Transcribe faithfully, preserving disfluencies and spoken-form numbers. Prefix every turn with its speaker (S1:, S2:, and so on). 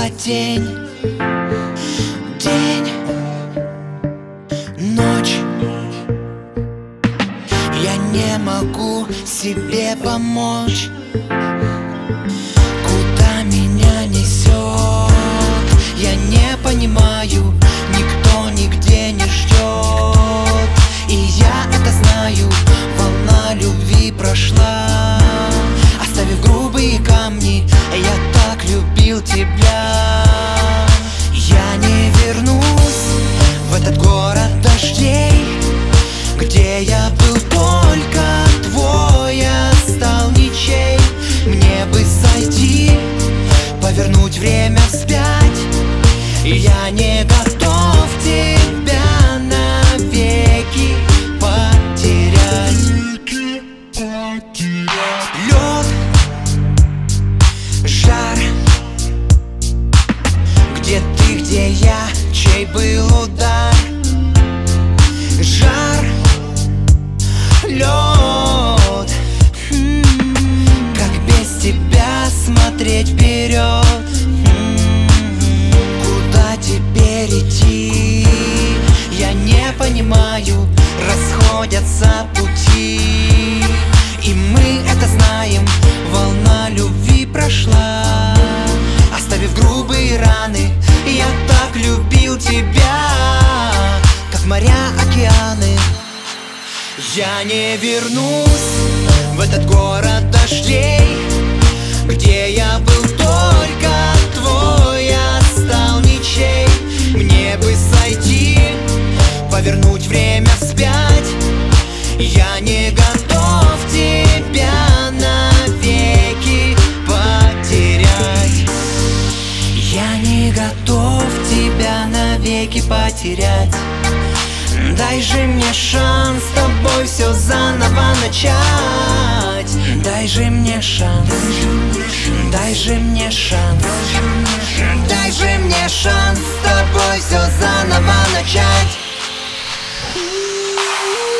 S1: день, день, ночь. Я не могу себе помочь. Куда меня несет, я не понимаю. Никто нигде не ждет, и я это знаю. Волна любви прошла, оставив грубые камни. Я так любил тебя. Я не вернусь в этот город дождей, где я был только твой, а стал ничей. Мне бы сойти, повернуть время вспять. Я не готов тебя навеки потерять. Лед, жар, где ты, где я, чей был удар? Жар, лед, как без тебя смотреть вперед? Куда теперь идти? Я не понимаю, расходятся пути, и мы это знаем. Волна любви прошла, оставив грубые раны. Я так любил тебя, как моря, океаны. Я не вернусь в этот город дождей, где я был только твой, а стал ничей. Мне бы сойти, повернуть время вспять. Я не готов тебя навеки потерять. Я не готов тебя навеки потерять. Дай же мне шанс с тобой все заново начать. Дай же мне шанс, дай же мне шанс, дай же мне шанс с тобой все заново начать.